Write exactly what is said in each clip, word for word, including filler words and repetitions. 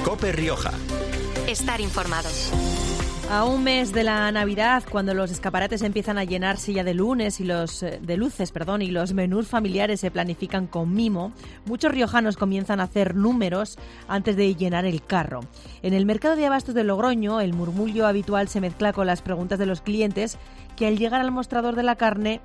COPE Rioja. Estar informados. A un mes de la Navidad, cuando los escaparates empiezan a llenarse ya de lunes y los de luces, perdón, y los menús familiares se planifican con mimo, muchos riojanos comienzan a hacer números antes de llenar el carro. En el mercado de abastos de Logroño, el murmullo habitual se mezcla con las preguntas de los clientes que al llegar al mostrador de la carne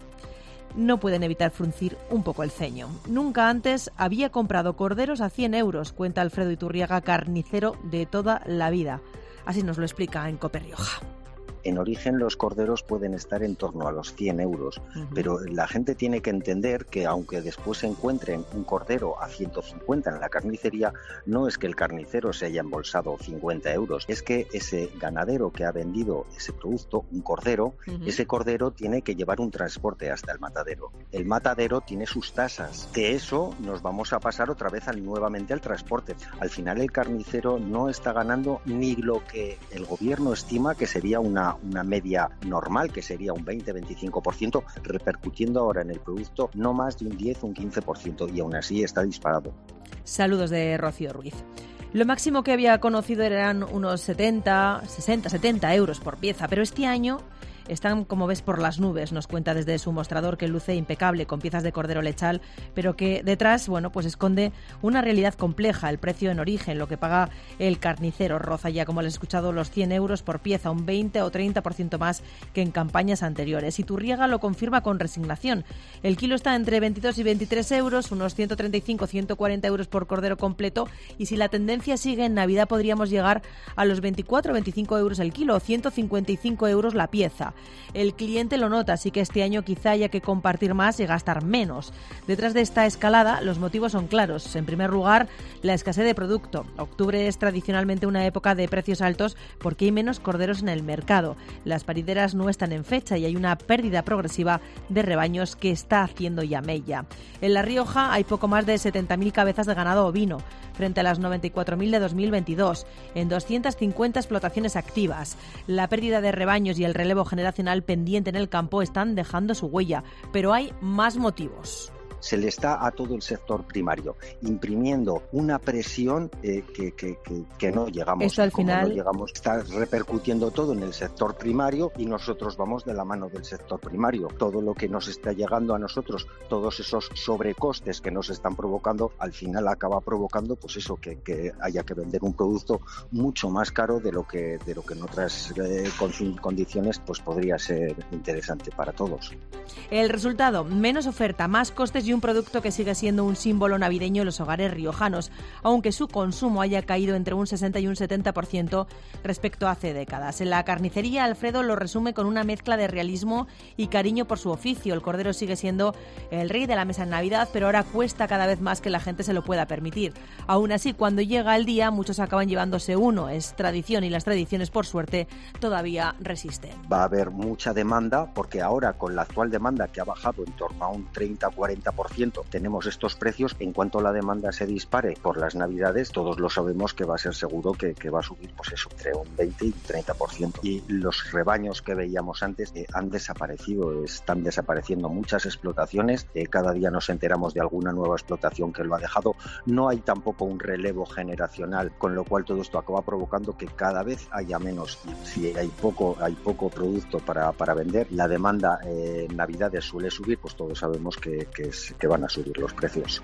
no pueden evitar fruncir un poco el ceño. Nunca antes había comprado corderos a cien euros, cuenta Alfredo Iturriaga, carnicero de toda la vida. Así nos lo explica en COPE Rioja. En origen los corderos pueden estar en torno a los cien euros, uh-huh. pero la gente tiene que entender que aunque después se encuentren un cordero a ciento cincuenta en la carnicería, no es que el carnicero se haya embolsado cincuenta euros, es que ese ganadero que ha vendido ese producto, un cordero, uh-huh. ese cordero tiene que llevar un transporte hasta el matadero. El matadero tiene sus tasas. De eso nos vamos a pasar otra vez al, nuevamente al transporte. Al final el carnicero no está ganando ni lo que el gobierno estima que sería una una media normal, que sería un veinte a veinticinco por ciento, repercutiendo ahora en el producto no más de un diez o un quince por ciento, y aún así está disparado. Saludos de Rocío Ruiz. Lo máximo que había conocido eran unos setenta, sesenta, setenta euros por pieza, pero este año están, como ves, por las nubes. Nos cuenta desde su mostrador que luce impecable con piezas de cordero lechal, pero que detrás, bueno, pues esconde una realidad compleja. El precio en origen, lo que paga el carnicero, roza ya, como les he escuchado, los cien euros por pieza, un veinte o treinta por ciento más que en campañas anteriores. Iturriaga lo confirma con resignación. El kilo está entre veintidós y veintitrés euros, unos ciento treinta y cinco, ciento cuarenta euros por cordero completo, y si la tendencia sigue, en Navidad podríamos llegar a los veinticuatro o veinticinco euros el kilo, ciento cincuenta y cinco euros la pieza. El cliente lo nota, así que este año quizá haya que compartir más y gastar menos. Detrás de esta escalada, los motivos son claros. En primer lugar, la escasez de producto. Octubre es tradicionalmente una época de precios altos porque hay menos corderos en el mercado. Las parideras no están en fecha y hay una pérdida progresiva de rebaños que está haciendo ya mella. En La Rioja hay poco más de setenta mil cabezas de ganado ovino, frente a las noventa y cuatro mil de dos mil veintidós, en doscientas cincuenta explotaciones activas. La pérdida de rebaños y el relevo generacional pendiente en el campo están dejando su huella, pero hay más motivos. Se le está a todo el sector primario imprimiendo una presión eh, que, que, que, que no llegamos. Esto al final no llegamos, está repercutiendo todo en el sector primario y nosotros vamos de la mano del sector primario. Todo lo que nos está llegando a nosotros, todos esos sobrecostes que nos están provocando, al final acaba provocando pues eso, que, que haya que vender un producto mucho más caro de lo que, de lo que en otras eh, condiciones pues podría ser interesante para todos. El resultado, menos oferta, más costes y un producto que sigue siendo un símbolo navideño en los hogares riojanos, aunque su consumo haya caído entre un sesenta y un setenta por ciento respecto a hace décadas. En la carnicería, Alfredo lo resume con una mezcla de realismo y cariño por su oficio. El cordero sigue siendo el rey de la mesa en Navidad, pero ahora cuesta cada vez más que la gente se lo pueda permitir. Aún así, cuando llega el día, muchos acaban llevándose uno. Es tradición y las tradiciones, por suerte, todavía resisten. Va a haber mucha demanda porque ahora, con la actual demanda que ha bajado en torno a un treinta a cuarenta por ciento, tenemos estos precios. En cuanto la demanda se dispare por las Navidades, todos lo sabemos que va a ser seguro que, que va a subir pues eso, entre un veinte y un treinta por ciento. Y los rebaños que veíamos antes eh, han desaparecido, están desapareciendo muchas explotaciones. Eh, cada día nos enteramos de alguna nueva explotación que lo ha dejado. No hay tampoco un relevo generacional, con lo cual todo esto acaba provocando que cada vez haya menos. Y si hay poco, hay poco producto para, para vender, la demanda eh, en Navidades suele subir, pues todos sabemos que, que, es, que van a subir los precios.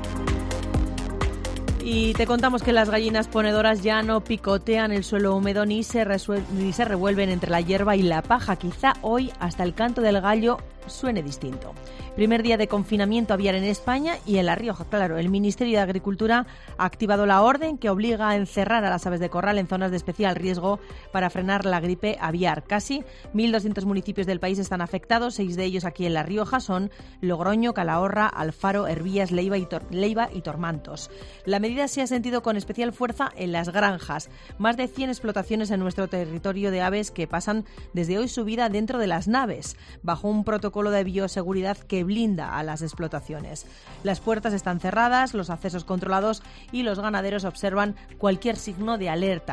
Y te contamos que las gallinas ponedoras ya no picotean el suelo húmedo ni se, resuel- ni se revuelven entre la hierba y la paja. Quizá hoy hasta el canto del gallo suene distinto. Primer día de confinamiento aviar en España y en La Rioja, claro, el Ministerio de Agricultura ha activado la orden que obliga a encerrar a las aves de corral en zonas de especial riesgo para frenar la gripe aviar. Casi mil doscientos municipios del país están afectados, seis de ellos aquí en La Rioja son Logroño, Calahorra, Alfaro, Hervías, Leiva y, Tor- Leiva y Tormantos. La medida se ha sentido con especial fuerza en las granjas. Más de cien explotaciones en nuestro territorio de aves que pasan desde hoy su vida dentro de las naves, bajo un protocolo de bioseguridad que blinda a las explotaciones. Las puertas están cerradas, los accesos controlados y los ganaderos observan cualquier signo de alerta.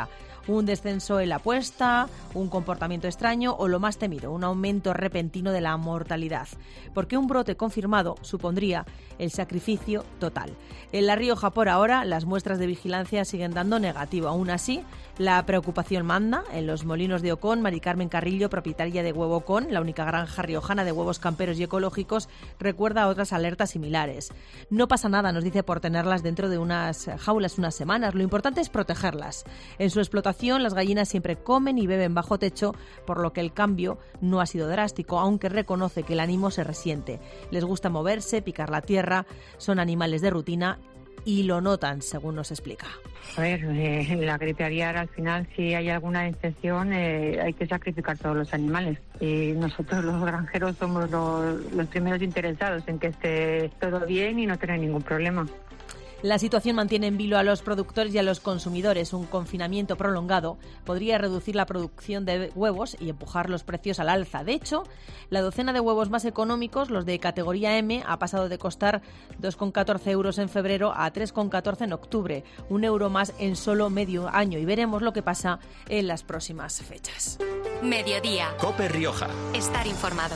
un descenso en la apuesta, un comportamiento extraño o lo más temido, un aumento repentino de la mortalidad. Porque un brote confirmado supondría el sacrificio total. En La Rioja, por ahora, las muestras de vigilancia siguen dando negativo. Aún así, la preocupación manda. En los molinos de Ocón, Mari Carmen Carrillo, propietaria de Huevo Ocón, la única granja riojana de huevos camperos y ecológicos, recuerda a otras alertas similares. No pasa nada, nos dice, por tenerlas dentro de unas jaulas unas semanas. Lo importante es protegerlas. En su explotación, las gallinas siempre comen y beben bajo techo, por lo que el cambio no ha sido drástico, aunque reconoce que el ánimo se resiente. Les gusta moverse, picar la tierra, son animales de rutina y lo notan, según nos explica. A ver, eh, la gripe aviar, al final, si hay alguna infección, eh, hay que sacrificar todos los animales. Y nosotros, los granjeros, somos los, los primeros interesados en que esté todo bien y no tener ningún problema. La situación mantiene en vilo a los productores y a los consumidores. Un confinamiento prolongado podría reducir la producción de huevos y empujar los precios al alza. De hecho, la docena de huevos más económicos, los de categoría M, ha pasado de costar dos con catorce euros en febrero a tres con catorce en octubre. Un euro más en solo medio año. Y veremos lo que pasa en las próximas fechas. Mediodía. COPE Rioja. Estar informado.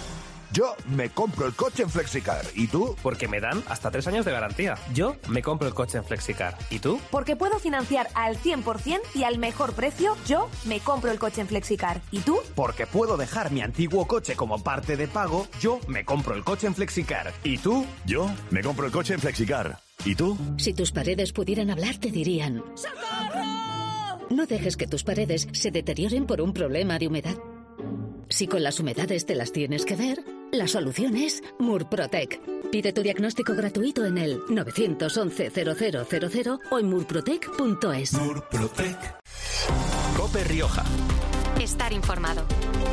Yo me compro el coche en Flexicar. ¿Y tú? Porque me dan hasta tres años de garantía. Yo me compro el coche en Flexicar. ¿Y tú? Porque puedo financiar al cien por ciento y al mejor precio. Yo me compro el coche en Flexicar. ¿Y tú? Porque puedo dejar mi antiguo coche como parte de pago. Yo me compro el coche en Flexicar. ¿Y tú? Yo me compro el coche en Flexicar. ¿Y tú? Si tus paredes pudieran hablar, te dirían: ¡socorro! No dejes que tus paredes se deterioren por un problema de humedad. Si con las humedades te las tienes que ver, la solución es Murprotec. Pide tu diagnóstico gratuito en el nueve once cero cero cero cero o en murprotec punto es. Murprotec. COPE Rioja. Estar informado.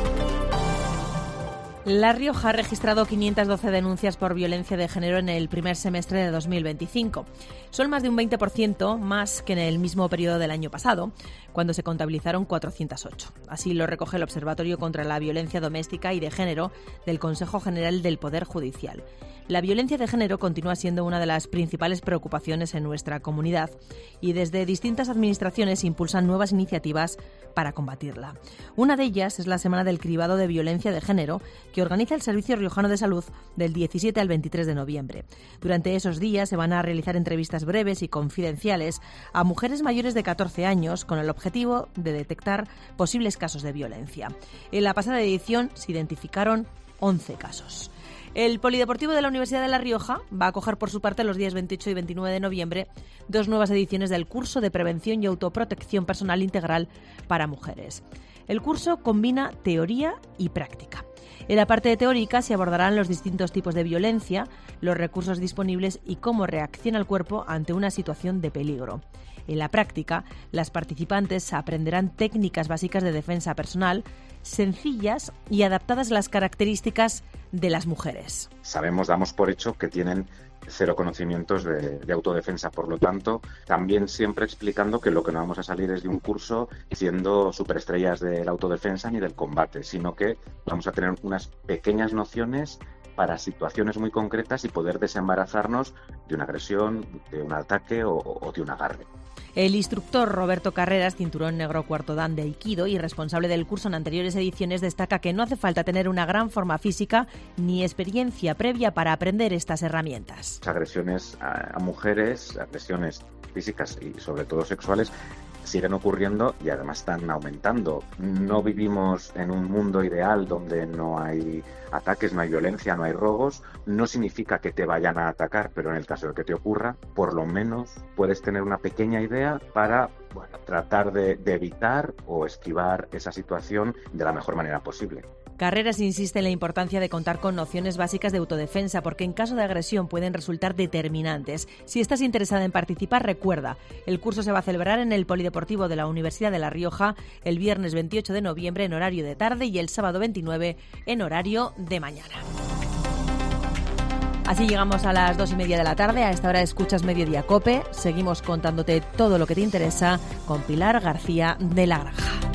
La Rioja ha registrado quinientas doce denuncias por violencia de género en el primer semestre de dos mil veinticinco. Son más de un veinte por ciento más que en el mismo periodo del año pasado, cuando se contabilizaron cuatrocientas ocho. Así lo recoge el Observatorio contra la Violencia Doméstica y de Género del Consejo General del Poder Judicial. La violencia de género continúa siendo una de las principales preocupaciones en nuestra comunidad y desde distintas administraciones impulsan nuevas iniciativas para combatirla. Una de ellas es la Semana del Cribado de Violencia de Género, que organiza el Servicio Riojano de Salud del diecisiete al veintitrés de noviembre. Durante esos días se van a realizar entrevistas breves y confidenciales a mujeres mayores de catorce años con el objetivo de detectar posibles casos de violencia. En la pasada edición se identificaron once casos. El Polideportivo de la Universidad de La Rioja va a acoger por su parte los días veintiocho y veintinueve de noviembre dos nuevas ediciones del curso de Prevención y Autoprotección Personal Integral para Mujeres. El curso combina teoría y práctica. En la parte teórica se abordarán los distintos tipos de violencia, los recursos disponibles y cómo reacciona el cuerpo ante una situación de peligro. En la práctica, las participantes aprenderán técnicas básicas de defensa personal, sencillas y adaptadas a las características de las mujeres. Sabemos, damos por hecho que tienen cero conocimientos de, de autodefensa, por lo tanto, también siempre explicando que lo que no vamos a salir es de un curso siendo superestrellas de la autodefensa ni del combate, sino que vamos a tener unas pequeñas nociones para situaciones muy concretas y poder desembarazarnos de una agresión, de un ataque o, o de un agarre. El instructor Roberto Carreras, cinturón negro cuarto dan de Aikido y responsable del curso en anteriores ediciones, destaca que no hace falta tener una gran forma física ni experiencia previa para aprender estas herramientas. Agresiones a, a mujeres, agresiones físicas y sobre todo sexuales, siguen ocurriendo y además están aumentando. No vivimos en un mundo ideal donde no hay ataques, no hay violencia, no hay robos. No significa que te vayan a atacar, pero en el caso de que te ocurra, por lo menos puedes tener una pequeña idea para, bueno, tratar de, de evitar o esquivar esa situación de la mejor manera posible. Carreras insiste en la importancia de contar con nociones básicas de autodefensa porque en caso de agresión pueden resultar determinantes. Si estás interesada en participar, recuerda, el curso se va a celebrar en el Polideportivo de la Universidad de La Rioja el viernes veintiocho de noviembre en horario de tarde y el sábado veintinueve en horario de mañana. Así llegamos a las dos y media de la tarde. A esta hora escuchas Mediodía COPE. Seguimos contándote todo lo que te interesa con Pilar García de la Granja.